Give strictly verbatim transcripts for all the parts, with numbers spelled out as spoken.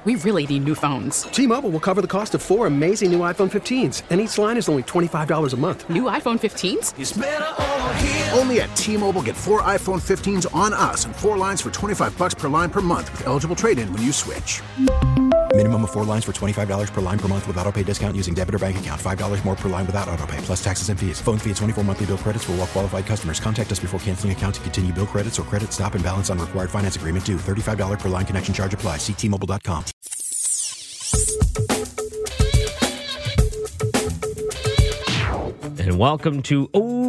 We really need new phones. T-Mobile will cover the cost of four amazing new iPhone fifteens, and each line is only twenty-five dollars a month. New iPhone fifteens? It's better over here. Only at T-Mobile, get four iPhone fifteens on us and four lines for twenty-five dollars per line per month with eligible trade-in when you switch. Minimum of four lines for twenty-five dollars per line per month with autopay discount using debit or bank account. five dollars more per line without autopay, plus taxes and fees. Phone fee at twenty-four monthly bill credits for well-qualified customers. Contact us before canceling account to continue bill credits or credit stop and balance on required finance agreement due. thirty-five dollars per line connection charge applies. See T Mobile dot com. And welcome to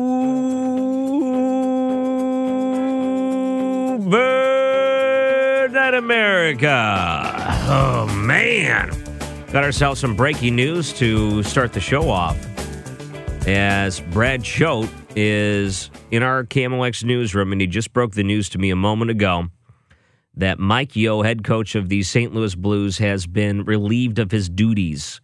Overnight America. Oh, man. Got ourselves some breaking news to start the show off. As Brad Choate is in our K M O X newsroom, and he just broke the news to me a moment ago that Mike Yeo, head coach of the Saint Louis Blues, has been relieved of his duties.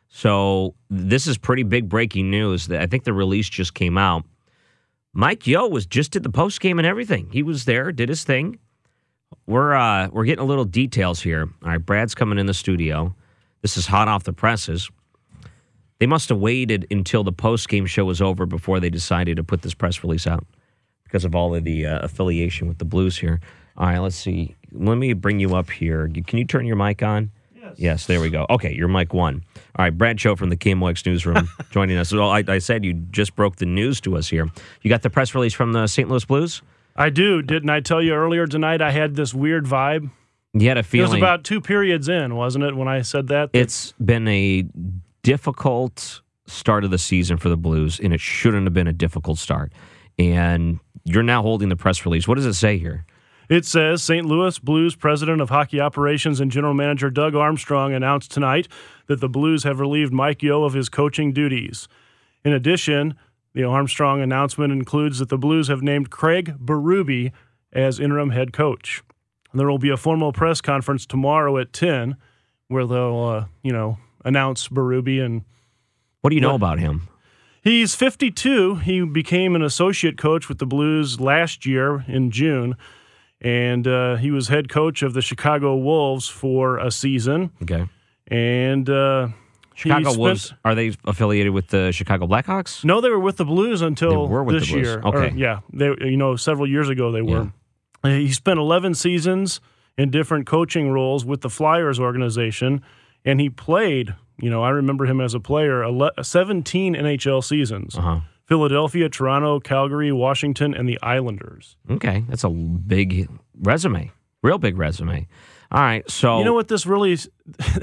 So this is pretty big breaking news. I think the release just came out. Mike Yeo was just at the postgame and everything. He was there, did his thing. We're uh, we're getting a little details here. All right, Brad's coming in the studio. This is hot off the presses. They must have waited until the postgame show was over before they decided to put this press release out because of all of the uh, affiliation with the Blues here. All right, let's see. Let me bring you up here. Can you turn your mic on? Yes. Yes, there we go. Okay, you're mic one. All right, Brad Choate from the K M O X newsroom joining us. Well, I, I said you just broke the news to us here. You got the press release from the Saint Louis Blues? I do. Didn't I tell you earlier tonight I had this weird vibe? You had a feeling. It was about two periods in, wasn't it, when I said that? It's been a difficult start of the season for the Blues, and it shouldn't have been a difficult start. And you're now holding the press release. What does it say here? It says, Saint Louis Blues President of Hockey Operations and General Manager Doug Armstrong announced tonight that the Blues have relieved Mike Yeo of his coaching duties. In addition, the Armstrong announcement includes that the Blues have named Craig Berube as interim head coach. And there will be a formal press conference tomorrow at ten where they'll, uh, you know, announce Berube. And what do you know about him? He's fifty-two. He became an associate coach with the Blues last year in June. And uh, he was head coach of the Chicago Wolves for a season. Okay. And uh, Chicago spent, Wolves, are they affiliated with the Chicago Blackhawks? No, they were with the Blues until they were with this the Blues. year. Okay. Or, yeah, they, you know, several years ago they were. Yeah. He spent eleven seasons in different coaching roles with the Flyers organization, and he played, you know, I remember him as a player, seventeen N H L seasons. Uh-huh. Philadelphia, Toronto, Calgary, Washington, and the Islanders. Okay, that's a big resume, real big resume. All right, so... You know what this really is?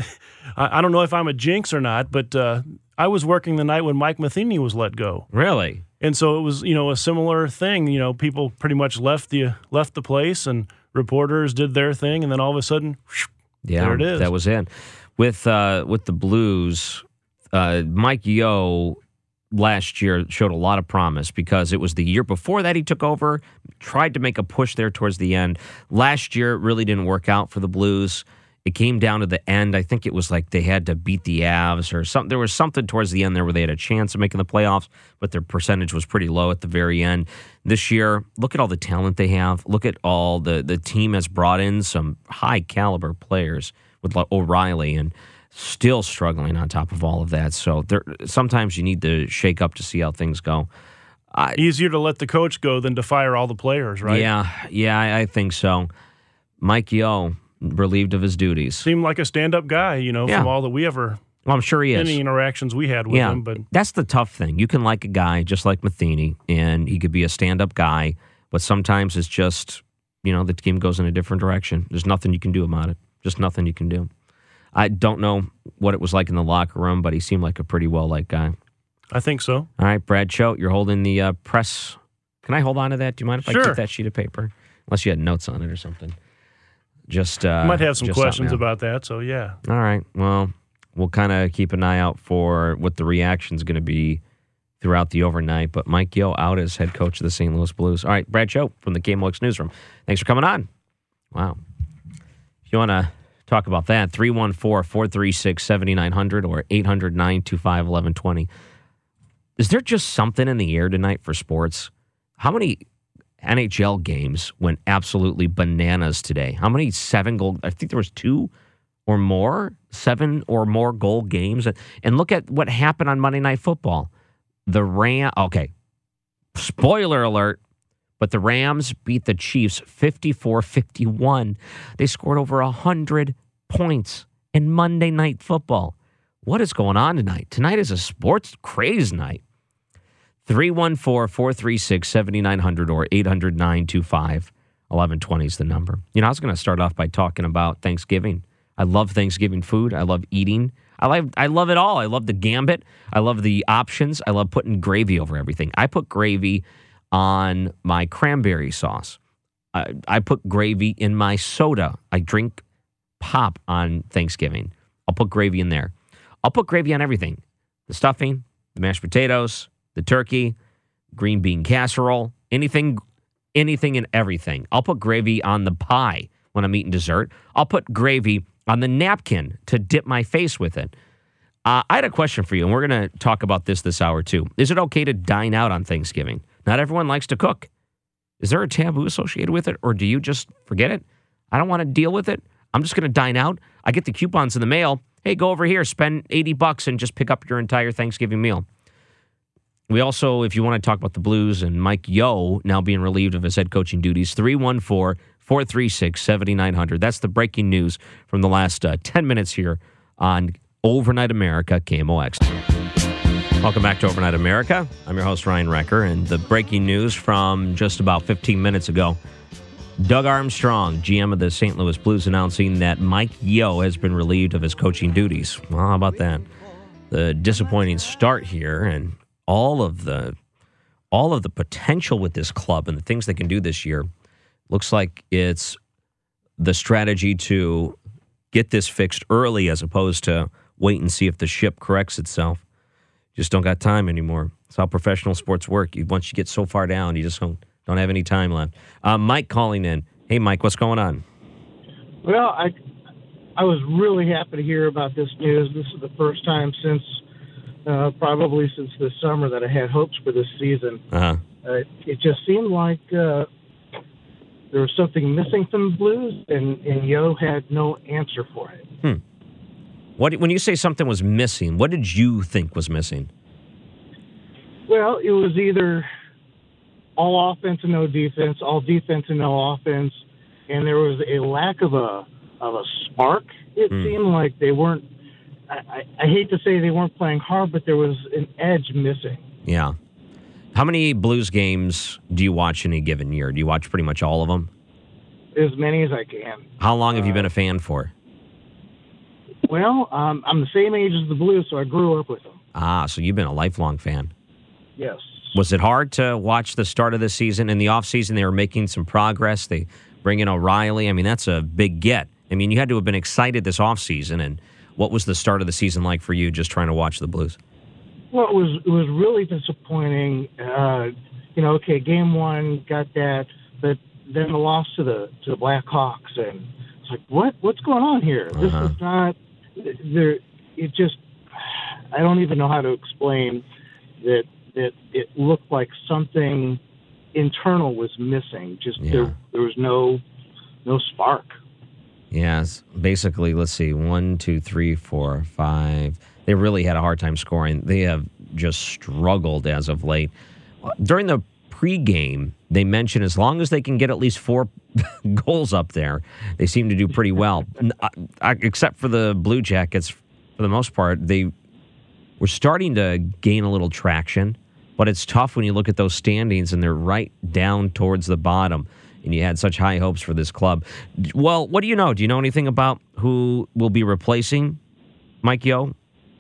I don't know if I'm a jinx or not, but uh, I was working the night when Mike Matheny was let go. Really? And so it was, you know, a similar thing. You know, people pretty much left the left the place, and reporters did their thing, and then all of a sudden, whoosh, yeah, there it is. That was it. With, uh, with the Blues, uh, Mike Yeo... last year showed a lot of promise because it was the year before that he took over, tried to make a push there towards the end. Last year, it really didn't work out for the Blues. It came down to the end. I think it was like they had to beat the Avs or something. There was something towards the end there where they had a chance of making the playoffs, but their percentage was pretty low at the very end. This year, look at all the talent they have. Look at all the, the team has brought in some high-caliber players with like O'Reilly and still struggling on top of all of that. So there, sometimes you need to shake up to see how things go. I, Easier to let the coach go than to fire all the players, right? Yeah, yeah, I, I think so. Mike Yeo, relieved of his duties. Seemed like a stand-up guy, you know, yeah. from all that we ever... Well, I'm sure he is. Any interactions we had with yeah, him. But that's the tough thing. You can like a guy just like Matheny, and he could be a stand-up guy, but sometimes it's just, you know, the team goes in a different direction. There's nothing you can do about it. Just nothing you can do. I don't know what it was like in the locker room, but he seemed like a pretty well-liked guy. I think so. All right, Brad Choate, you're holding the uh, press. Can I hold on to that? Do you mind if sure. I keep that sheet of paper? Unless you had notes on it or something. Just uh, might have some just questions about that, so yeah. All right, well, we'll kind of keep an eye out for what the reaction's going to be throughout the overnight. But Mike Yeo out as head coach of the Saint Louis Blues. All right, Brad Choate from the K M O X newsroom. Thanks for coming on. Wow. If you want to talk about that, three one four, four three six, seven nine zero zero or eight hundred, nine two five, eleven twenty. Is there just something in the air tonight for sports? How many N H L games went absolutely bananas today? How many seven goal? I think there was two or more, seven or more goal games. And look at what happened on Monday Night Football. The Ram, okay, spoiler alert, but the Rams beat the Chiefs fifty-four fifty-one. They scored over one hundred points in Monday Night Football. What is going on tonight? Tonight is a sports craze night. three one four, four three six, seven nine zero zero or eight hundred, nine two five, eleven twenty is the number. You know, I was going to start off by talking about Thanksgiving. I love Thanksgiving food. I love eating. I love, I love it all. I love the gambit. I love the options. I love putting gravy over everything. I put gravy on my cranberry sauce. I, I put gravy in my soda. I drink pop on Thanksgiving. I'll put gravy in there. I'll put gravy on everything. The stuffing, the mashed potatoes, the turkey, green bean casserole, anything, anything and everything. I'll put gravy on the pie when I'm eating dessert. I'll put gravy on the napkin to dip my face with it. Uh, I had a question for you, and we're going to talk about this this hour too. Is it okay to dine out on Thanksgiving? Not everyone likes to cook. Is there a taboo associated with it, or do you just forget it? I don't want to deal with it. I'm just going to dine out. I get the coupons in the mail. Hey, go over here, spend eighty bucks and just pick up your entire Thanksgiving meal. We also, if you want to talk about the Blues and Mike Yeo now being relieved of his head coaching duties, three one four, four three six, seven nine zero zero. That's the breaking news from the last uh, ten minutes here on Overnight America, K M O X. Welcome back to Overnight America. I'm your host, Ryan Recker, and the breaking news from just about fifteen minutes ago. Doug Armstrong, G M of the Saint Louis Blues, announcing that Mike Yeo has been relieved of his coaching duties. Well, how about that? The disappointing start here and all of the all of the potential with this club and the things they can do this year. Looks like it's the strategy to get this fixed early as opposed to wait and see if the ship corrects itself. Just don't got time anymore. It's how professional sports work. You, once you get so far down, you just don't don't have any time left. Uh, Mike calling in. Hey, Mike, what's going on? Well, I I was really happy to hear about this news. This is the first time since uh, probably since this summer that I had hopes for this season. Uh-huh. Uh, it just seemed like uh, there was something missing from the Blues, and, and Yo had no answer for it. Hmm. What when you say something was missing, what did you think was missing? Well, it was either all offense and no defense, all defense and no offense, and there was a lack of a of a spark. It mm. seemed like they weren't. I, I, I hate to say they weren't playing hard, but there was an edge missing. Yeah. How many Blues games do you watch in a given year? Do you watch pretty much all of them? As many as I can. How long have uh, you been a fan for? Well, um, I'm the same age as the Blues, so I grew up with them. Ah, so you've been a lifelong fan. Yes. Was it hard to watch the start of the season? In the offseason, they were making some progress. They bring in O'Reilly. I mean, that's a big get. I mean, you had to have been excited this offseason. And what was the start of the season like for you just trying to watch the Blues? Well, it was it was really disappointing. Uh, you know, okay, game one, got that. But then the loss to the to the Blackhawks. And it's like, what what's going on here? Uh-huh. This is not there. It just, I don't even know how to explain that. That it looked like something internal was missing. Just yeah. there, there was no no spark. Yes, basically, let's see, one, two, three, four, five. They really had a hard time scoring. They have just struggled as of late. During the pregame, they mentioned as long as they can get at least four goals up there, they seem to do pretty well. Except for the Blue Jackets, for the most part, they were starting to gain a little traction. But it's tough when you look at those standings and they're right down towards the bottom. And you had such high hopes for this club. Well, what do you know? Do you know anything about who will be replacing Mike Yeo?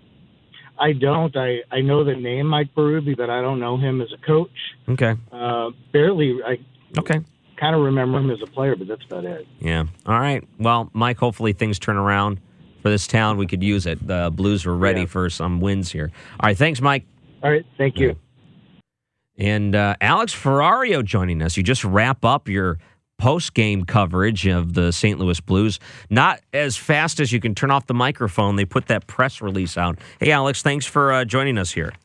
I don't. I, I know the name Mike Berube, but I don't know him as a coach. Okay. Uh, barely. I okay. kind of remember him as a player, but that's about it. Yeah. All right. Well, Mike, hopefully things turn around for this town. We could use it. The Blues were ready yeah. for some wins here. All right. Thanks, Mike. All right. Thank you. Yeah. And uh, Alex Ferrario joining us. You just wrap up your post-game coverage of the Saint Louis Blues. Not as fast as you can turn off the microphone. They put that press release out. Hey, Alex, thanks for uh, joining us here.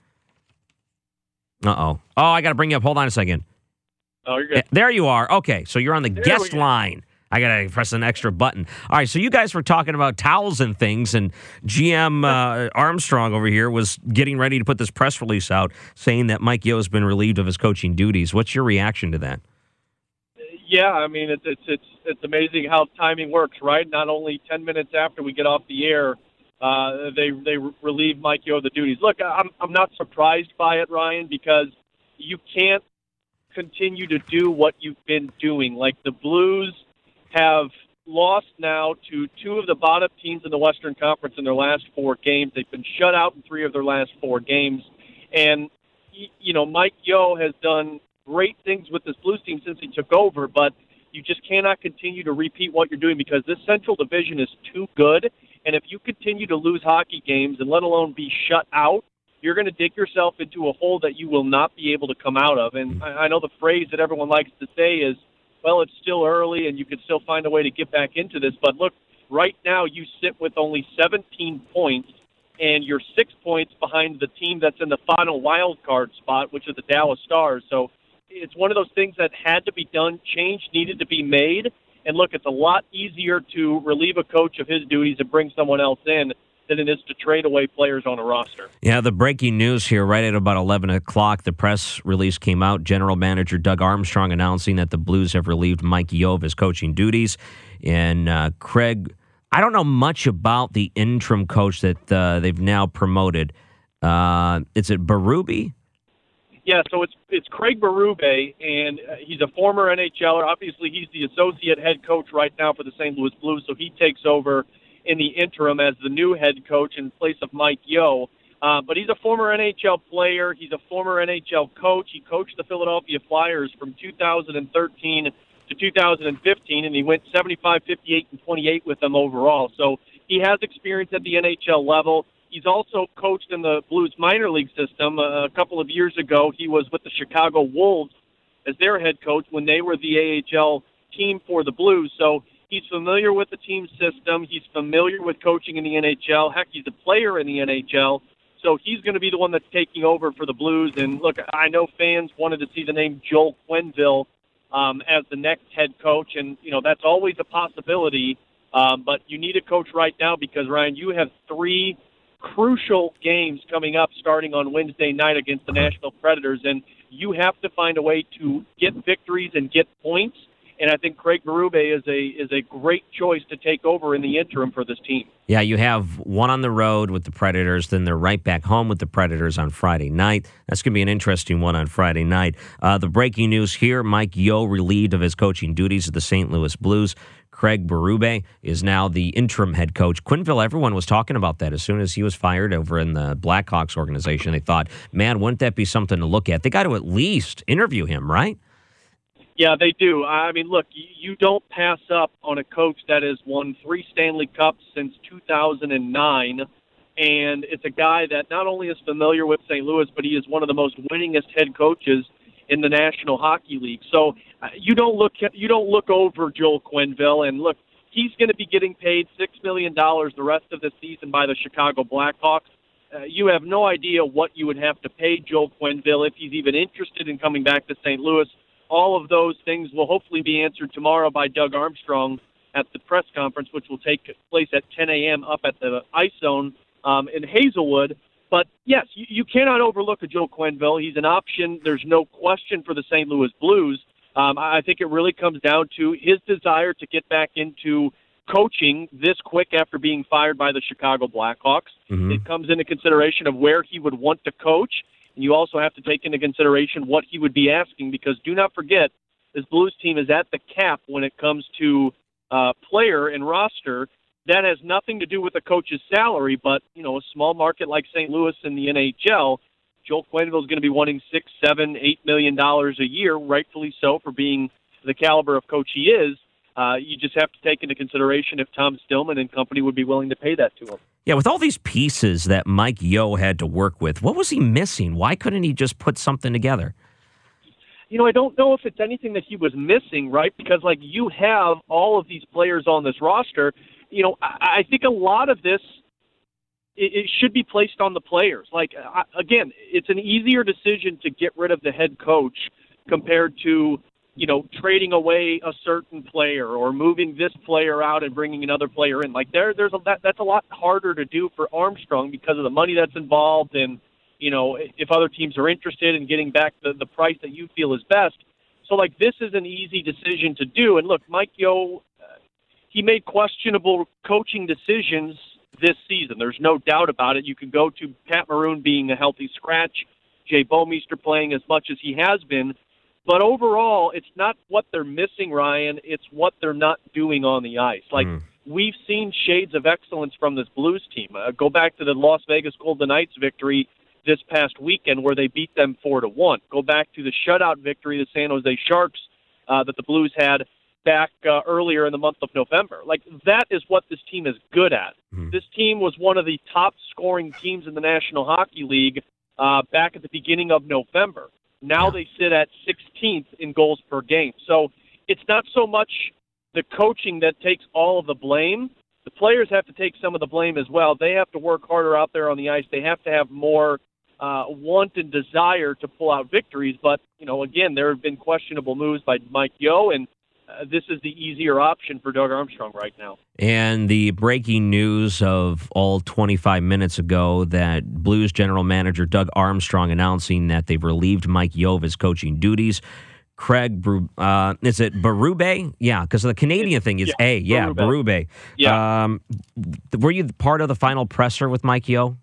Uh-oh. Oh, I got to bring you up. Hold on a second. Oh, you're good. There you are. Okay, so you're on the there guest line. I got to press an extra button. All right, so you guys were talking about towels and things, and G M uh, Armstrong over here was getting ready to put this press release out saying that Mike Yeo has been relieved of his coaching duties. What's your reaction to that? Yeah, I mean, it's it's it's, it's amazing how timing works, right? Not only ten minutes after we get off the air, uh, they they relieve Mike Yeo of the duties. Look, I'm I'm not surprised by it, Ryan, because you can't continue to do what you've been doing. Like, the Blues have lost now to two of the bottom teams in the Western Conference in their last four games. They've been shut out in three of their last four games. And, you know, Mike Yeo has done great things with this Blues team since he took over, but you just cannot continue to repeat what you're doing because this Central Division is too good. And if you continue to lose hockey games and let alone be shut out, you're going to dig yourself into a hole that you will not be able to come out of. And I, I know the phrase that everyone likes to say is, well, it's still early and you can still find a way to get back into this. But look, right now you sit with only seventeen points, and you're six points behind the team that's in the final wild card spot, which is the Dallas Stars. So it's one of those things that had to be done. Change needed to be made. And look, it's a lot easier to relieve a coach of his duties and bring someone else in than it is to trade away players on a roster. Yeah, the breaking news here, right at about eleven o'clock, the press release came out. General Manager Doug Armstrong announcing that the Blues have relieved Mike Yeo of his coaching duties. And uh, Craig, I don't know much about the interim coach that uh, they've now promoted. Uh, is it Berube? Yeah, so it's it's Craig Berube, and uh, he's a former N H L er. Obviously, he's the associate head coach right now for the Saint Louis Blues, so he takes over in the interim as the new head coach in place of Mike Yeo. Uh, but he's a former N H L player. He's a former N H L coach. He coached the Philadelphia Flyers from two thousand thirteen to two thousand fifteen, and he went seventy-five, fifty-eight, and twenty-eight with them overall. So he has experience at the N H L level. He's also coached in the Blues minor league system. Uh, a couple of years ago, he was with the Chicago Wolves as their head coach when they were the A H L team for the Blues. So he's familiar with the team system. He's familiar with coaching in the N H L. Heck, he's a player in the N H L. So he's going to be the one that's taking over for the Blues. And, look, I know fans wanted to see the name Joel Quenneville um, as the next head coach. And, you know, that's always a possibility. Um, but you need a coach right now because, Ryan, you have three crucial games coming up starting on Wednesday night against the Nashville Predators. And you have to find a way to get victories and get points. And I think Craig Berube is a is a great choice to take over in the interim for this team. Yeah, you have one on the road with the Predators, then they're right back home with the Predators on Friday night. That's going to be an interesting one on Friday night. Uh, the breaking news here, Mike Yeo relieved of his coaching duties at the Saint Louis Blues. Craig Berube is now the interim head coach. Quenneville, everyone was talking about that as soon as he was fired over in the Blackhawks organization. They thought, man, wouldn't that be something to look at? They got to at least interview him, right? Yeah, they do. I mean, look, you don't pass up on a coach that has won three Stanley Cups since two thousand nine, and it's a guy that not only is familiar with Saint Louis, but he is one of the most winningest head coaches in the National Hockey League. So uh, you don't look you don't look over Joel Quenneville, and look, he's going to be getting paid six million dollars the rest of the season by the Chicago Blackhawks. Uh, you have no idea what you would have to pay Joel Quenneville if he's even interested in coming back to Saint Louis. All of those things will hopefully be answered tomorrow by Doug Armstrong at the press conference, which will take place at ten a.m. up at the Ice Zone um, in Hazelwood. But, yes, you, you cannot overlook a Joel Quenneville. He's an option. There's no question for the Saint Louis Blues. Um, I think it really comes down to his desire to get back into coaching this quick after being fired by the Chicago Blackhawks. Mm-hmm. It comes into consideration of where he would want to coach. And you also have to take into consideration what he would be asking, because do not forget, this Blues team is at the cap when it comes to uh, player and roster. That has nothing to do with the coach's salary, but, you know, a small market like Saint Louis in the N H L, Joel Quenneville is going to be wanting six, seven, eight million dollars a year, rightfully so, for being the caliber of coach he is. Uh, you just have to take into consideration if Tom Stillman and company would be willing to pay that to him. Yeah, with all these pieces that Mike Yeo had to work with, what was he missing? Why couldn't he just put something together? You know, I don't know if it's anything that he was missing, right? Because, like, you have all of these players on this roster. You know, I, I think a lot of this, it, it should be placed on the players. Like, I, again, it's an easier decision to get rid of the head coach compared to you know, trading away a certain player or moving this player out and bringing another player in. Like there, there's a that, that's a lot harder to do for Armstrong because of the money that's involved, and you know, if other teams are interested in getting back the, the price that you feel is best. So, like, this is an easy decision to do. And look, Mike Yeo, uh, he made questionable coaching decisions this season. There's no doubt about it. You can go to Pat Maroon being a healthy scratch, Jay Bouwmeester playing as much as he has been. But overall, it's not what they're missing, Ryan. It's what they're not doing on the ice. Like, mm. we've seen shades of excellence from this Blues team. Uh, go back to the Las Vegas Golden Knights victory this past weekend where they beat them four to one. Go back to the shutout victory, the San Jose Sharks, uh, that the Blues had back uh, earlier in the month of November. Like, that is what this team is good at. Mm-hmm. This team was one of the top-scoring teams in the National Hockey League uh, back at the beginning of November. Now yeah. they sit at sixteenth in goals per game. So it's not so much the coaching that takes all of the blame. The players have to take some of the blame as well. They have to work harder out there on the ice. They have to have more uh, want and desire to pull out victories. But, you know, again, there have been questionable moves by Mike Yeo, and uh, this is the easier option for Doug Armstrong right now. And the breaking news of all twenty-five minutes ago that Blues general manager Doug Armstrong announcing that they've relieved Mike Yeo of his coaching duties. Craig, uh, is it Berube? Yeah, because the Canadian thing is yeah, A. Yeah, Berube. Berube. Yeah. Um, were you part of the final presser with Mike Yeo?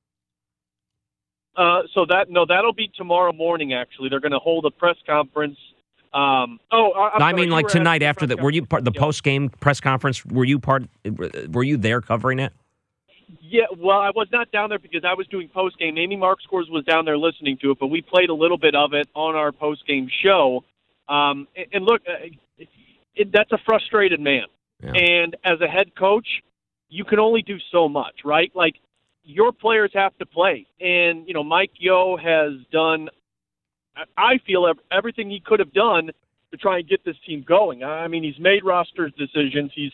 Uh, so that no, that'll be tomorrow morning. Actually, they're going to hold a press conference. Um, oh, I'm no, I sorry, mean like tonight after that. Were you part the yeah. post game press conference? Were you part? Were you there covering it? Yeah, well, I was not down there because I was doing post game. Amy Markscores was down there listening to it, but we played a little bit of it on our post game show. Um, and, and look, uh, it, it, that's a frustrated man. Yeah. And as a head coach, you can only do so much, right? Like, your players have to play. And, you know, Mike Yeo has done, I feel, everything he could have done to try and get this team going. I mean, he's made roster decisions. He's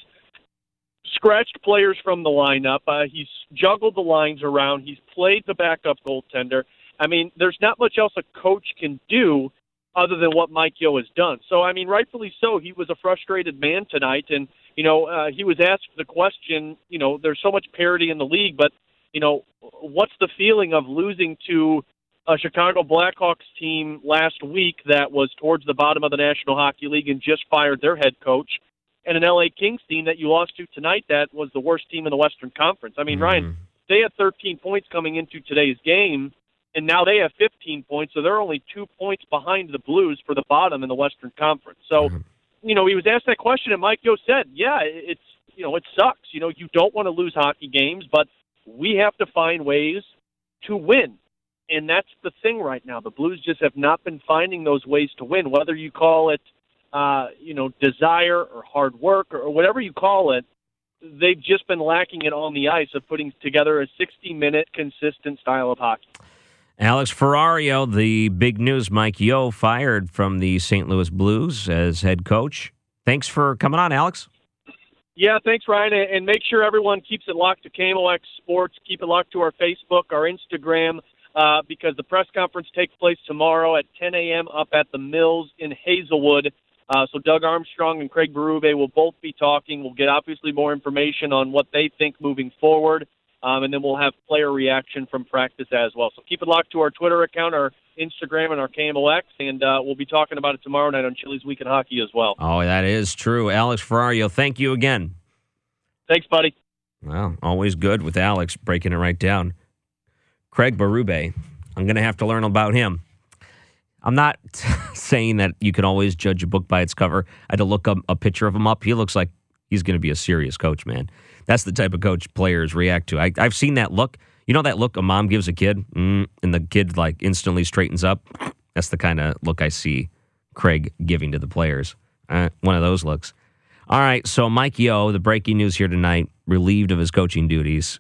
scratched players from the lineup. Uh, he's juggled the lines around. He's played the backup goaltender. I mean, there's not much else a coach can do other than what Mike Yeo has done. So, I mean, rightfully so, he was a frustrated man tonight. And, you know, uh, he was asked the question, you know, there's so much parity in the league, but, you know, what's the feeling of losing to a Chicago Blackhawks team last week that was towards the bottom of the National Hockey League and just fired their head coach, and an L A Kings team that you lost to tonight that was the worst team in the Western Conference? I mean, mm-hmm. Ryan, they had thirteen points coming into today's game, and now they have fifteen points, so they're only two points behind the Blues for the bottom in the Western Conference. So, mm-hmm. you know, he was asked that question, and Mike Yeo said, yeah, it's, you know, it sucks. You know, you don't want to lose hockey games, but we have to find ways to win. And that's the thing right now. The Blues just have not been finding those ways to win, whether you call it, uh, you know, desire or hard work or, or whatever you call it. They've just been lacking it on the ice of putting together a sixty-minute consistent style of hockey. Alex Ferrario, the big news, Mike Yeo fired from the Saint Louis Blues as head coach. Thanks for coming on, Alex. Yeah, thanks, Ryan. And make sure everyone keeps it locked to K M O X Sports. Keep it locked to our Facebook, our Instagram, uh, because the press conference takes place tomorrow at ten a.m. up at the Mills in Hazelwood. Uh, so Doug Armstrong and Craig Berube will both be talking. We'll get obviously more information on what they think moving forward, um, and then we'll have player reaction from practice as well. So keep it locked to our Twitter account, our Instagram, and our K M O X, and uh, we'll be talking about it tomorrow night on Chili's Week in Hockey as well. Oh, that is true. Alex Ferrario, thank you again. Thanks, buddy. Well, always good with Alex, breaking it right down. Craig Berube, I'm going to have to learn about him. I'm not saying that you can always judge a book by its cover. I had to look up a picture of him up. He looks like he's going to be a serious coach, man. That's the type of coach players react to. I, I've seen that look. You know that look a mom gives a kid, mm, and the kid like instantly straightens up? That's the kind of look I see Craig giving to the players. Uh, one of those looks. All right, so Mike Yeo, the breaking news here tonight, relieved of his coaching duties.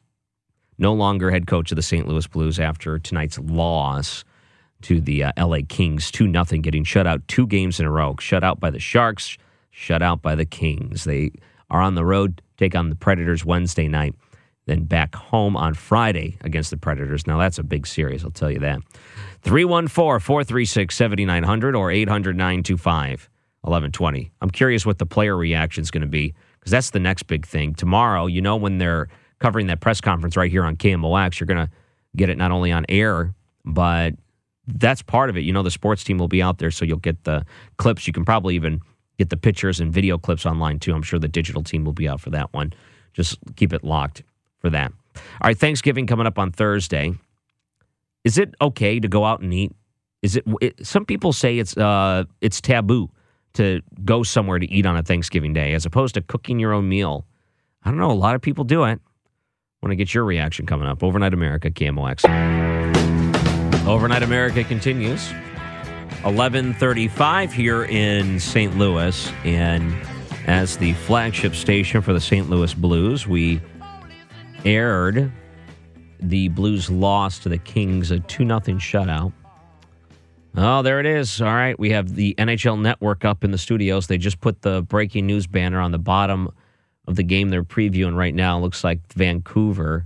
No longer head coach of the Saint Louis Blues after tonight's loss to the uh, L A Kings, two nothing, getting shut out two games in a row. Shut out by the Sharks, shut out by the Kings. They are on the road, take on the Predators Wednesday night, then back home on Friday against the Predators. Now, that's a big series, I'll tell you that. three one four, four three six, seven nine zero zero or eight hundred, nine two five, eleven twenty. I'm curious what the player reaction is going to be, because that's the next big thing. Tomorrow, you know, when they're covering that press conference right here on K M O X, you're going to get it not only on air, but that's part of it. You know, the sports team will be out there, so you'll get the clips. You can probably even get the pictures and video clips online, too. I'm sure the digital team will be out for that one. Just keep it locked for that. All right, Thanksgiving coming up on Thursday. Is it okay to go out and eat? Is it? it some people say it's uh, it's taboo to go somewhere to eat on a Thanksgiving day, as opposed to cooking your own meal. I don't know. A lot of people do it. Want to get your reaction coming up. Overnight America, K M O X. Overnight America continues. eleven thirty-five here in Saint Louis. And as the flagship station for the Saint Louis Blues, we aired the Blues loss to the Kings, a two nothing shutout. Oh, there it is. All right, we have the N H L Network up in the studios. They just put the breaking news banner on the bottom of the game they're previewing right now. Looks like Vancouver.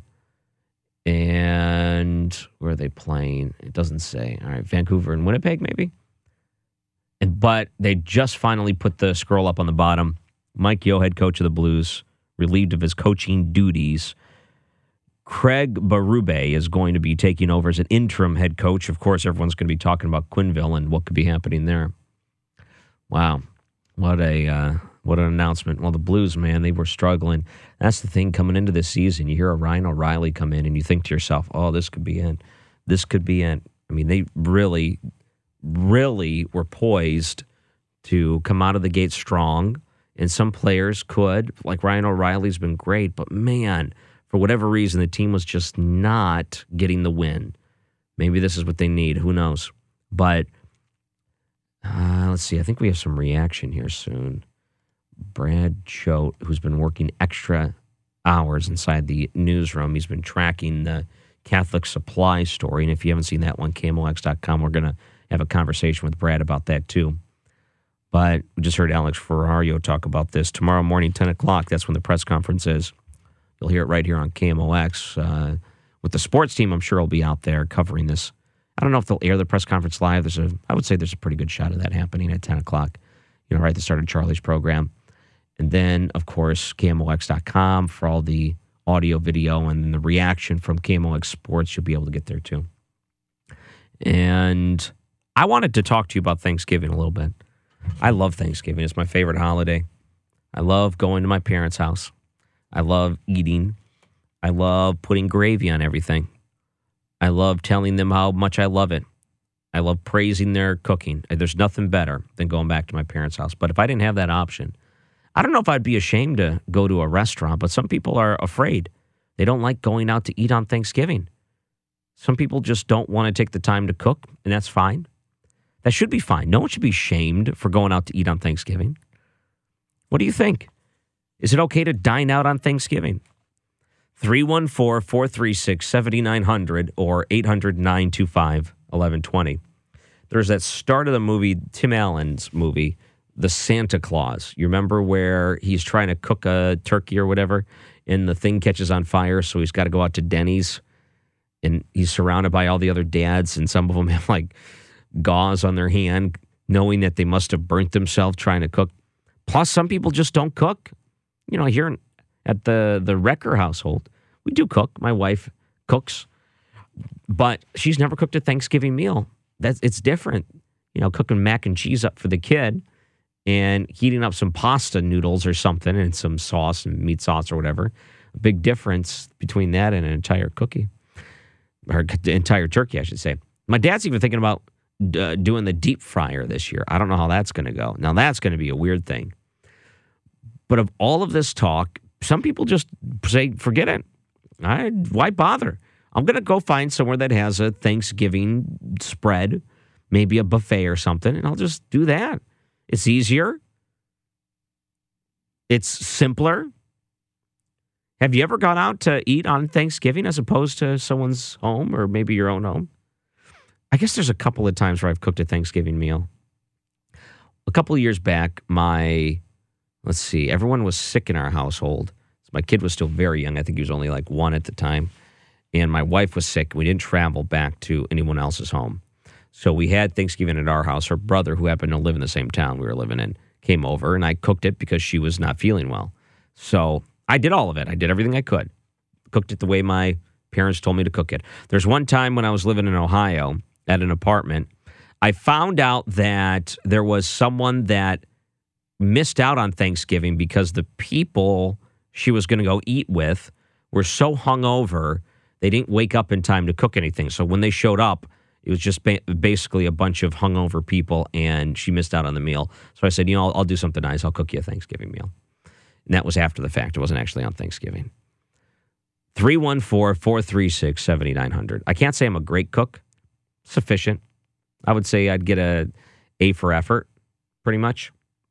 And where are they playing? It doesn't say. All right, Vancouver and Winnipeg, maybe? And But they just finally put the scroll up on the bottom. Mike Yeo, head coach of the Blues, relieved of his coaching duties. Craig Berube is going to be taking over as an interim head coach. Of course, everyone's going to be talking about Quenneville and what could be happening there. Wow. What a uh, what an announcement. Well, the Blues, man, they were struggling. That's the thing coming into this season. You hear a Ryan O'Reilly come in and you think to yourself, oh, this could be it. This could be it. I mean, they really, really were poised to come out of the gate strong. And some players could, like Ryan O'Reilly's been great, but man, for whatever reason, the team was just not getting the win. Maybe this is what they need. Who knows? But uh, let's see. I think we have some reaction here soon. Brad Choate, who's been working extra hours inside the newsroom. He's been tracking the Catholic Supply story. And if you haven't seen that one, K M O X dot com, we're going to have a conversation with Brad about that too. But we just heard Alex Ferrario talk about this. Tomorrow morning, ten o'clock, that's when the press conference is. You'll hear it right here on K M O X. Uh, with the sports team, I'm sure will be out there covering this. I don't know if they'll air the press conference live. There's a, I would say there's a pretty good shot of that happening at ten o'clock, you know, right at the start of Charlie's program. And then, of course, K M O X dot com for all the audio, video, and the reaction from K M O X Sports. You'll be able to get there, too. And I wanted to talk to you about Thanksgiving a little bit. I love Thanksgiving. It's my favorite holiday. I love going to my parents' house. I love eating. I love putting gravy on everything. I love telling them how much I love it. I love praising their cooking. There's nothing better than going back to my parents' house. But if I didn't have that option, I don't know if I'd be ashamed to go to a restaurant, but some people are afraid. They don't like going out to eat on Thanksgiving. Some people just don't want to take the time to cook, and that's fine. That should be fine. No one should be shamed for going out to eat on Thanksgiving. What do you think? Is it okay to dine out on Thanksgiving? three one four, four three six, seven nine zero zero or eight hundred, nine two five, eleven twenty. There's that start of the movie, Tim Allen's movie, The Santa Claus. You remember where he's trying to cook a turkey or whatever, and the thing catches on fire, so he's got to go out to Denny's, and he's surrounded by all the other dads, and some of them have like gauze on their hand, knowing that they must have burnt themselves trying to cook. Plus, some people just don't cook. You know, here at the, the Wrecker household, we do cook. My wife cooks, but she's never cooked a Thanksgiving meal. That's it's different. You know, cooking mac and cheese up for the kid and heating up some pasta noodles or something and some sauce and meat sauce or whatever. A big difference between that and an entire cookie, or the entire turkey, I should say. My dad's even thinking about uh, doing the deep fryer this year. I don't know how that's going to go. Now, that's going to be a weird thing. But of all of this talk, some people just say, forget it. I, why bother? I'm going to go find somewhere that has a Thanksgiving spread, maybe a buffet or something, and I'll just do that. It's easier. It's simpler. Have you ever gone out to eat on Thanksgiving as opposed to someone's home or maybe your own home? I guess there's a couple of times where I've cooked a Thanksgiving meal. A couple of years back, my... Let's see. Everyone was sick in our household. My kid was still very young. I think he was only like one at the time. And my wife was sick. We didn't travel back to anyone else's home. So we had Thanksgiving at our house. Her brother, who happened to live in the same town we were living in, came over, and I cooked it because she was not feeling well. So I did all of it. I did everything I could. Cooked it the way my parents told me to cook it. There's one time when I was living in Ohio at an apartment, I found out that there was someone that missed out on Thanksgiving because the people she was going to go eat with were so hungover, they didn't wake up in time to cook anything. So when they showed up, it was just ba- basically a bunch of hungover people, and she missed out on the meal. So I said, you know, I'll, I'll do something nice. I'll cook you a Thanksgiving meal. And that was after the fact. It wasn't actually on Thanksgiving. three one four, four three six, seven nine zero zero. I can't say I'm a great cook. Sufficient. I would say I'd get a A for effort, pretty much.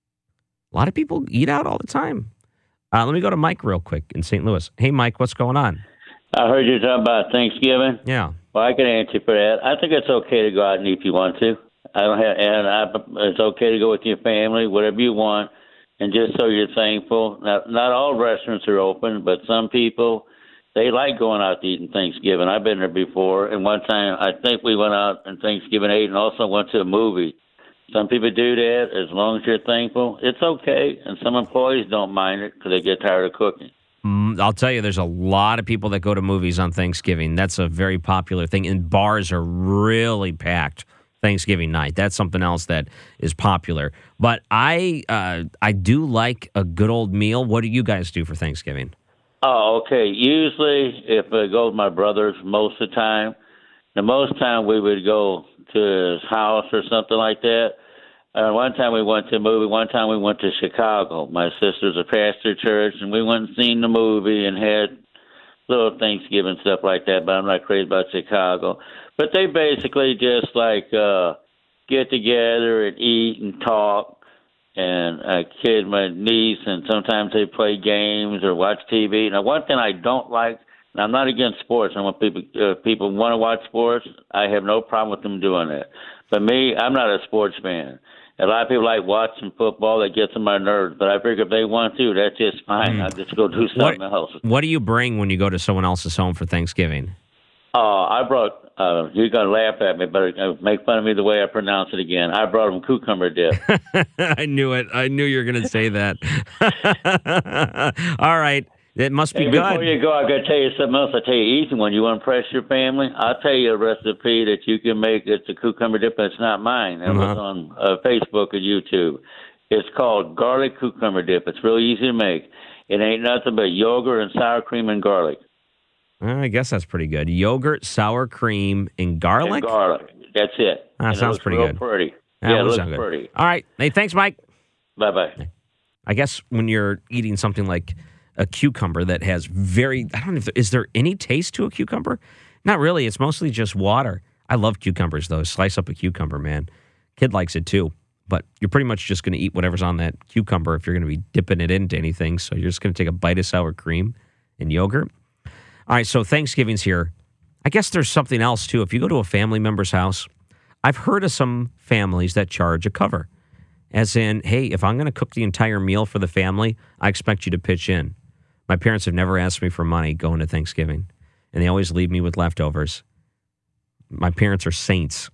A lot of people eat out all the time. Uh, let me go to Mike real quick in Saint Louis. Hey, Mike, what's going on? I heard you talking about Thanksgiving. Yeah. Well, I can answer for that. I think it's okay to go out and eat if you want to. I don't have, and I, it's okay to go with your family, whatever you want, and just so you're thankful. Now, not all restaurants are open, but some people, they like going out to eat on Thanksgiving. I've been there before, and one time I think we went out on Thanksgiving ate and also went to a movie. Some people do that as long as you're thankful. It's okay, and some employees don't mind it because they get tired of cooking. Mm, I'll tell you, there's a lot of people that go to movies on Thanksgiving. That's a very popular thing, and bars are really packed Thanksgiving night. That's something else that is popular. But I, uh, I do like a good old meal. What do you guys do for Thanksgiving? Oh, okay. Usually, if I go with my brothers, most of the time, the most time we would go to his house or something like that. Uh, one time we went to a movie. One time we went to Chicago. My sister's a pastor church, and we went and seen the movie and had little Thanksgiving stuff like that. But I'm not crazy about Chicago. But they basically just like uh, get together and eat and talk. And I kid my niece, and sometimes they play games or watch T V. Now, one thing I don't like, and I'm not against sports. I want people uh, people want to watch sports. I have no problem with them doing that. But me, I'm not a sports fan. A lot of people like watching football. That gets on my nerves. But I figure if they want to, that's just fine. I'll just go do something what, else. What do you bring when you go to someone else's home for Thanksgiving? Oh, I brought, uh, you're going to laugh at me, but uh, make fun of me the way I pronounce it again. I brought them cucumber dip. I knew it. I knew you were going to say that. All right. It must be hey, good. Before you go, I've got to tell you something else. I'll tell you easy one. You want to impress your family? I'll tell you a recipe that you can make. It's a cucumber dip, and it's not mine. It uh-huh. was on uh, Facebook and YouTube. It's called garlic cucumber dip. It's really easy to make. It ain't nothing but yogurt and sour cream and garlic. Uh, I guess that's pretty good. Yogurt, sour cream, and garlic? And garlic. That's it. That and sounds it pretty real good. pretty. That yeah, it would looks sound good. pretty. All right. Hey, thanks, Mike. Bye-bye. I guess when you're eating something like a cucumber that has very, I don't know if there, is there any taste to a cucumber? Not really. It's mostly just water. I love cucumbers, though. Slice up a cucumber, man. Kid likes it, too. But you're pretty much just going to eat whatever's on that cucumber if you're going to be dipping it into anything. So you're just going to take a bite of sour cream and yogurt. All right, so Thanksgiving's here. I guess there's something else, too. If you go to a family member's house, I've heard of some families that charge a cover. As in, hey, if I'm going to cook the entire meal for the family, I expect you to pitch in. My parents have never asked me for money going to Thanksgiving, and they always leave me with leftovers. My parents are saints.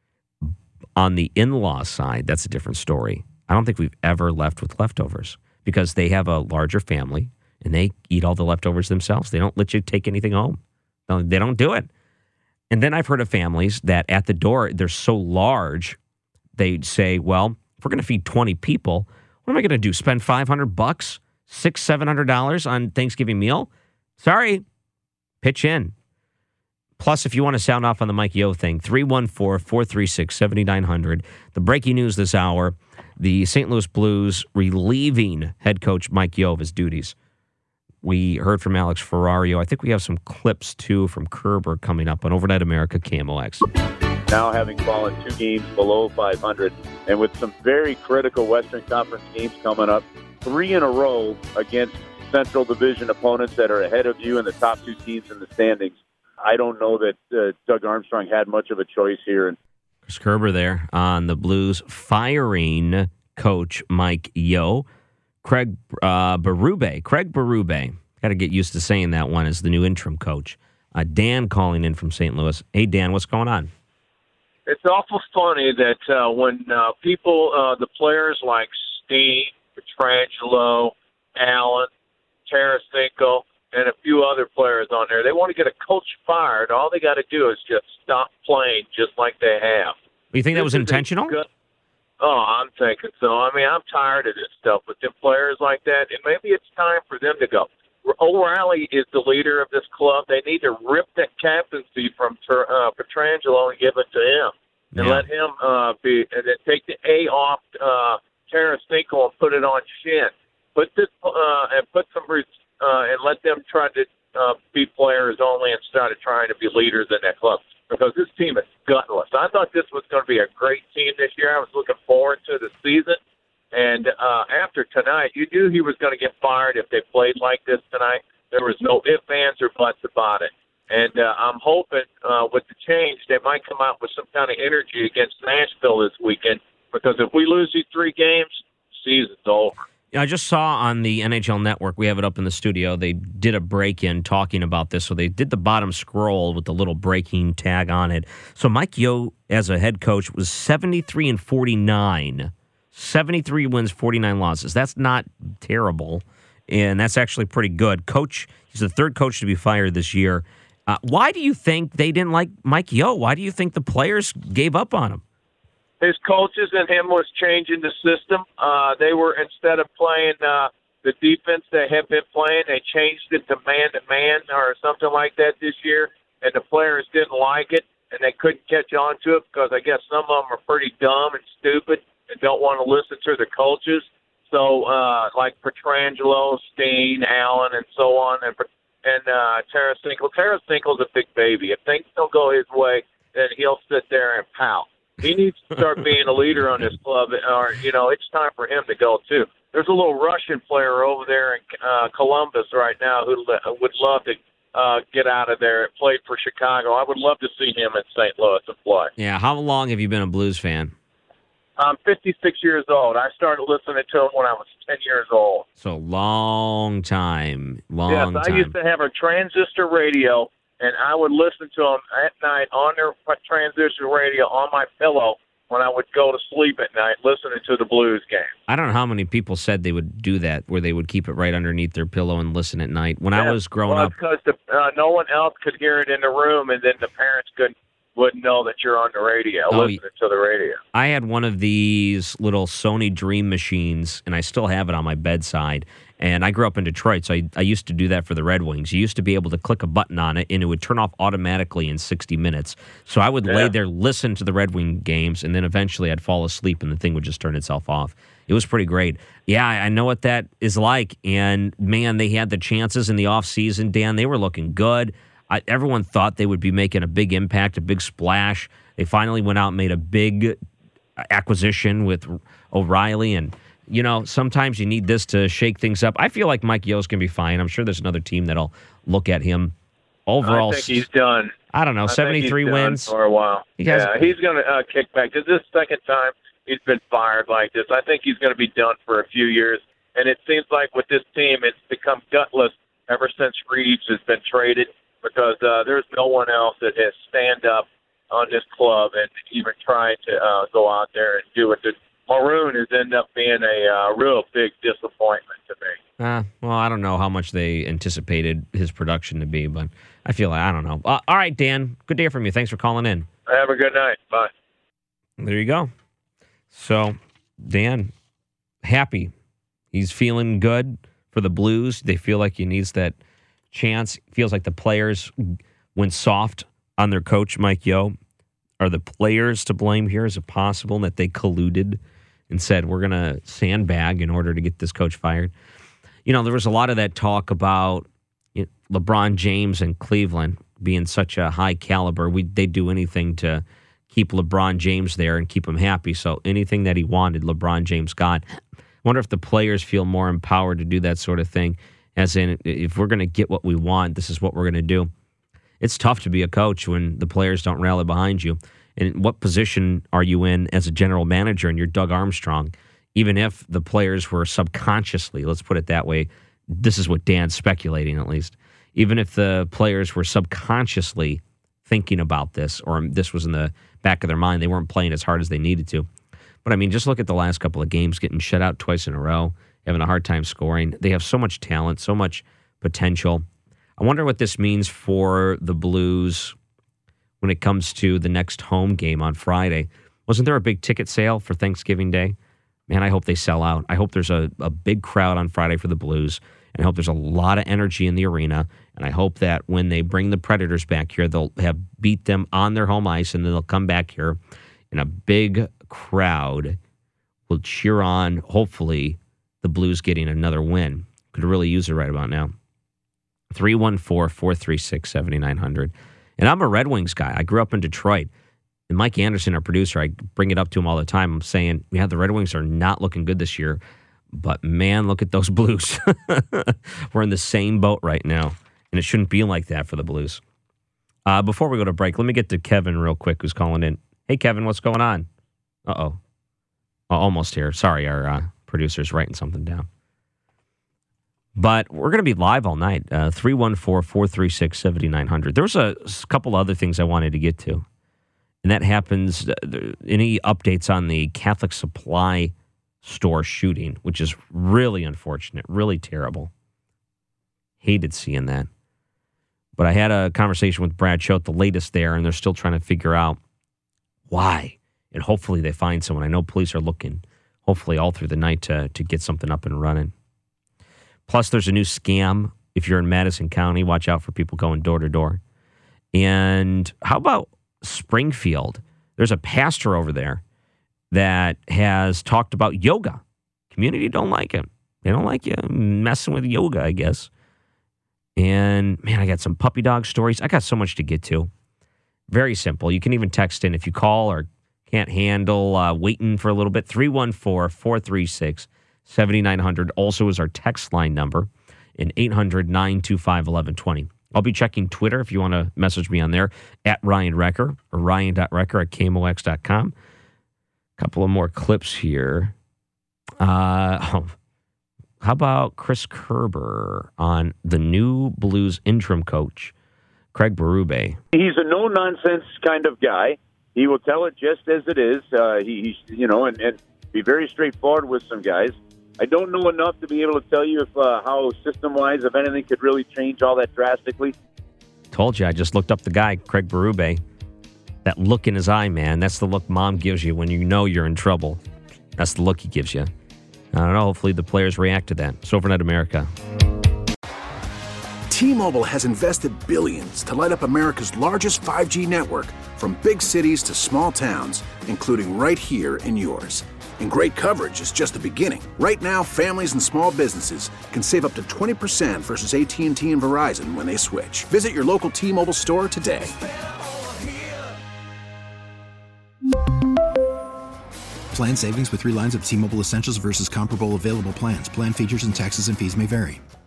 On the in-law side, that's a different story. I don't think we've ever left with leftovers because they have a larger family, and they eat all the leftovers themselves. They don't let you take anything home. No, they don't do it. And then I've heard of families that at the door, they're so large, they'd say, well, if we're going to feed twenty people, what am I going to do? Spend five hundred bucks, six, seven hundred dollars on Thanksgiving meal? Sorry, pitch in. Plus, if you want to sound off on the Mike Yo thing, three one four, four three six, seven nine zero zero. The breaking news this hour, the Saint Louis Blues relieving head coach Mike Yo of his duties. We heard from Alex Ferrario. I think we have some clips, too, from Kerber coming up on Overnight America K M O X. Now having fallen two games below five hundred, and with some very critical Western Conference games coming up, three in a row against Central Division opponents that are ahead of you and the top two teams in the standings. I don't know that uh, Doug Armstrong had much of a choice here. Chris Kerber there on the Blues firing coach Mike Yo. Craig uh, Berube, Craig Berube, got to get used to saying that one as the new interim coach. Uh, Dan calling in from Saint Louis. Hey, Dan, what's going on? It's awful funny that uh, when uh, people, uh, the players like Steen, Petrangelo, Allen, Tarasenko, and a few other players on there. They want to get a coach fired. All they got to do is just stop playing just like they have. You think that was This is a intentional? good- Oh, I'm thinking so. I mean, I'm tired of this stuff with them players like that, and maybe it's time for them to go. O'Reilly is the leader of this club. They need to rip that captaincy from uh, Petrangelo and give it to him, and Yeah. let him uh, be, and then take the A off uh, Tarasenko and put it on Shin. Put this uh, and put some uh, and let them try to uh, be players only instead of trying to be leaders in that club. Because this team is gutless. I thought this was going to be a great team this year. I was looking forward to the season. And uh, after tonight, you knew he was going to get fired if they played like this tonight. There was no ifs, ands, or buts about it. And uh, I'm hoping uh, with the change, they might come out with some kind of energy against Nashville this weekend. Because if we lose these three games, season's over. I just saw on the N H L Network, we have it up in the studio, they did a break-in talking about this. So they did the bottom scroll with the little breaking tag on it. So Mike Yeo, as a head coach, was seventy-three and forty-nine. seventy-three wins, forty-nine losses. That's not terrible, and that's actually pretty good. Coach, he's the third coach to be fired this year. Uh, why do you think they didn't like Mike Yeo? Why do you think the players gave up on him? His coaches and him was changing the system. Uh, they were, instead of playing uh, the defense they have been playing, they changed it to man-to-man or something like that this year, and the players didn't like it, and they couldn't catch on to it because I guess some of them are pretty dumb and stupid and don't want to listen to the coaches. So, uh, like Petrangelo, Steen, Allen, and so on, and and uh, Tarasenko. Tarasenko's a big baby. If things don't go his way, then he'll sit there and pout. He needs to start being a leader on this club, or, you know, it's time for him to go, too. There's a little Russian player over there in uh, Columbus right now who le- would love to uh, get out of there. Played for Chicago. I would love to see him in Saint Louis and play. Yeah, how long have you been a Blues fan? I'm fifty-six years old. I started listening to him when I was ten years old. So long time, long yes, time. I used to have a transistor radio, and I would listen to them at night on their transistor radio on my pillow when I would go to sleep at night listening to the Blues game. I don't know how many people said they would do that, where they would keep it right underneath their pillow and listen at night. When I was growing well, up, because uh, no one else could hear it in the room, and then the parents couldn't wouldn't know that you're on the radio, Oh, listening to the radio. I had one of these little Sony Dream machines, and I still have it on my bedside. And I grew up in Detroit, so I, I used to do that for the Red Wings. You used to be able to click a button on it, and it would turn off automatically in sixty minutes. So I would Yeah. lay there, listen to the Red Wing games, and then eventually I'd fall asleep, and the thing would just turn itself off. It was pretty great. Yeah, I I know what that is like. And, man, they had the chances in the offseason, Dan. They were looking good. I, everyone thought they would be making a big impact, a big splash. They finally went out and made a big acquisition with O'Reilly. And, you know, sometimes you need this to shake things up. I feel like Mike Yo's going to be fine. I'm sure there's another team that'll look at him. Overall, I think he's done. I don't know, I think seventy-three he's done wins for a while. He has- yeah, he's going to uh, kick back. This is the second time he's been fired like this. I think he's going to be done for a few years. And it seems like with this team, it's become gutless ever since Reeves has been traded, because uh, there's no one else that has stand up on this club and even tried to uh, go out there and do it. The Maroon has ended up being a uh, real big disappointment to me. Uh, well, I don't know how much they anticipated his production to be, but I feel like, I don't know. Uh, all right, Dan, good to hear from you. Thanks for calling in. Have a good night. Bye. There you go. So, Dan, happy. He's feeling good for the Blues. They feel like he needs that chance. Feels like the players went soft on their coach, Mike Yeo. Are the players to blame here? Is it possible that they colluded and said, we're going to sandbag in order to get this coach fired? You know, there was a lot of that talk about, you know, LeBron James and Cleveland being such a high caliber. We, they'd do anything to keep LeBron James there and keep him happy. So anything that he wanted, LeBron James got. I wonder if the players feel more empowered to do that sort of thing. As in, if we're going to get what we want, this is what we're going to do. It's tough to be a coach when the players don't rally behind you. And what position are you in as a general manager and you're Doug Armstrong? Even if the players were subconsciously, let's put it that way, this is what Dan's speculating at least, even if the players were subconsciously thinking about this, or this was in the back of their mind, they weren't playing as hard as they needed to. But, I mean, just look at the last couple of games, getting shut out twice in a row, having a hard time scoring. They have so much talent, so much potential. I wonder what this means for the Blues when it comes to the next home game on Friday. Wasn't there a big ticket sale for Thanksgiving Day? Man, I hope they sell out. I hope there's a, a big crowd on Friday for the Blues, and I hope there's a lot of energy in the arena, and I hope that when they bring the Predators back here, they'll have beat them on their home ice, and then they'll come back here, and a big crowd will cheer on, hopefully, the Blues getting another win. Could really use it right about now. three one four, four three six, seven nine zero zero. And I'm a Red Wings guy. I grew up in Detroit. And Mike Anderson, our producer, I bring it up to him all the time. I'm saying, yeah, the Red Wings are not looking good this year. But, man, look at those Blues. We're in the same boat right now. And it shouldn't be like that for the Blues. Uh, before we go to break, let me get to Kevin real quick, who's calling in. Hey, Kevin, what's going on? Uh-oh. Oh, almost here. Sorry, our uh, producer's writing something down. But we're going to be live all night. Uh, three one four, four three six, seven nine zero zero. There was a couple other things I wanted to get to. And that happens, uh, any updates on the Catholic Supply store shooting, which is really unfortunate, really terrible. Hated seeing that. But I had a conversation with Brad Choate, the latest there, and they're still trying to figure out why. And hopefully they find someone. I know police are looking, hopefully all through the night, to, to get something up and running. Plus, there's a new scam. If you're in Madison County, watch out for people going door to door. And how about Springfield? There's a pastor over there that has talked about yoga. Community don't like it. They don't like you messing with yoga, I guess. And, man, I got some puppy dog stories. I got so much to get to. Very simple. You can even text in if you call or can't handle uh, waiting for a little bit. three one four, four three six, seven nine zero zero also is our text line number, and eight hundred, nine two five, one one two zero. I'll be checking Twitter if you want to message me on there, at Ryan Recker, or ryan dot recker at k m o x dot com. A couple of more clips here. Uh, oh, how about Chris Kerber on the new Blues interim coach, Craig Berube? He's a no-nonsense kind of guy. He will tell it just as it is. Uh, he, he, you know, and, and be very straightforward with some guys. I don't know enough to be able to tell you if uh, how system-wise, if anything, could really change all that drastically. Told you, I just looked up the guy, Craig Berube. That look in his eye, man, that's the look Mom gives you when you know you're in trouble. That's the look he gives you. I don't know, hopefully the players react to that. It's Overnight America. T-Mobile has invested billions to light up America's largest five G network, from big cities to small towns, including right here in yours. And great coverage is just the beginning. Right now, families and small businesses can save up to twenty percent versus A T and T and Verizon when they switch. Visit your local T-Mobile store today. Plan savings with three lines of T-Mobile Essentials versus comparable available plans. Plan features and taxes and fees may vary.